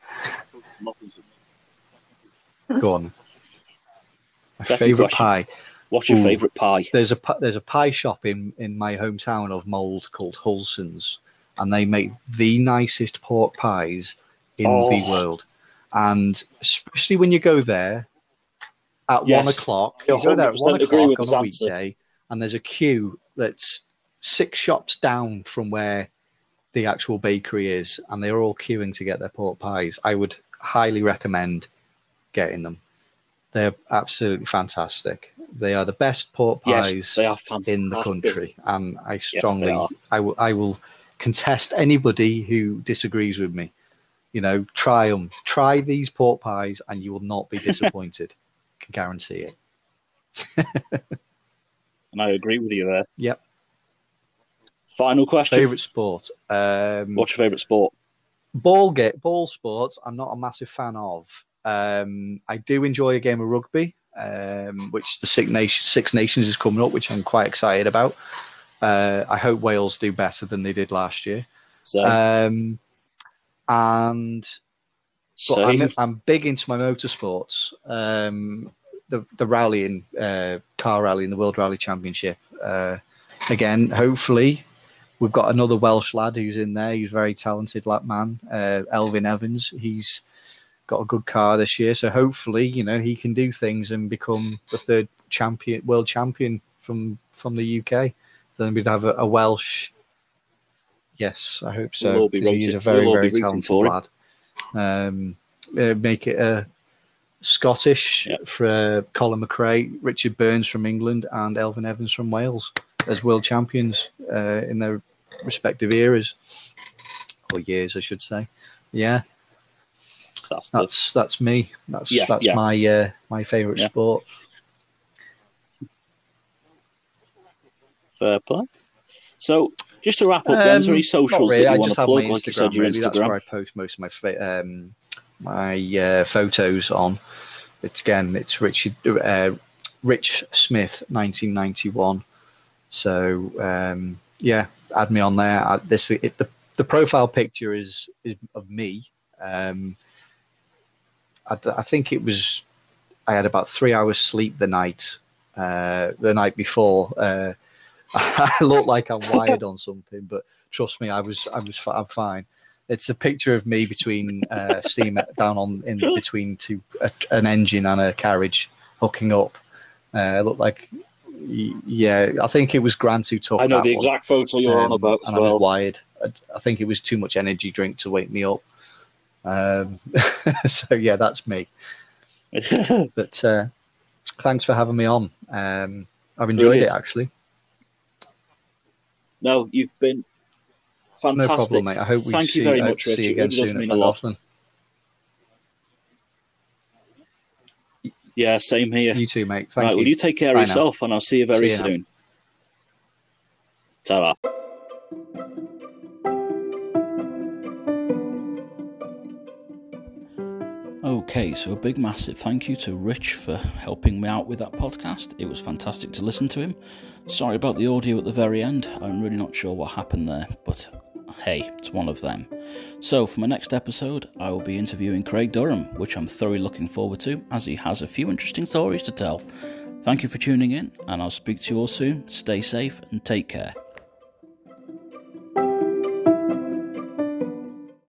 Go on. My favourite pie.
What's your favourite pie?
There's a pie shop in my hometown of Mold called Hulson's, and they make the nicest pork pies in the world. And especially when you go there at 1 o'clock, you go there at 1 o'clock on a weekday, and there's a queue that's 6 shops down from where the actual bakery is, and they're all queuing to get their pork pies. I would highly recommend getting them. They're absolutely fantastic. They are the best pork pies in the country, and I strongly, I will contest anybody who disagrees with me. Try them. Try these pork pies, and you will not be disappointed. I can guarantee it.
And I agree with you there.
Yep.
Final question.
Favorite sport?
What's your favorite sport?
Ball sports. I'm not a massive fan of. I do enjoy a game of rugby, which the Six Nations is coming up, which I'm quite excited about. I hope Wales do better than they did last year. I'm big into my motorsports. The rallying, car rally in the World Rally Championship. Again, hopefully, we've got another Welsh lad who's in there. He's a very talented man, Elfyn Evans. He's got a good car this year, so hopefully, he can do things and become the 3rd world champion from the UK. So then we'd have a Welsh. Yes, I hope so. He's a very, very talented lad. Make it a Scottish for Colin McRae, Richard Burns from England, and Elfyn Evans from Wales as world champions in their respective eras, or years, I should say. Yeah. That's me. That's my favourite sport.
Fair play. So, just to wrap up, then, is there any socials that you want to plug? Like you said, your Instagram.
That's where I post most of my photos on. It's Rich Smith 1991. So add me on there. The profile picture is of me. I think it was. I had about 3 hours sleep the night before. I look like I'm wired on something, but trust me, I'm fine. It's a picture of me between steam down in between an engine and a carriage hooking up. I look like, I think it was Grant who took.
I know the exact photo you're on about as well.
I was wired. I think it was too much energy drink to wake me up. So yeah, that's me. But thanks for having me on. I've enjoyed it actually.
No, you've been fantastic.
No problem, mate. I hope we see you again soon at Llangollen.
Yeah, same here.
You too, mate. Thank you.
Well, you take care of yourself, and I'll see you very soon. Ta-ra.
Okay, so a big massive thank you to Rich for helping me out with that podcast. It was fantastic to listen to him. Sorry about the audio at the very end. I'm really not sure what happened there, but hey, it's one of them. So for my next episode, I will be interviewing Craig Durham, which I'm thoroughly looking forward to, as he has a few interesting stories to tell. Thank you for tuning in, and I'll speak to you all soon. Stay safe and take care.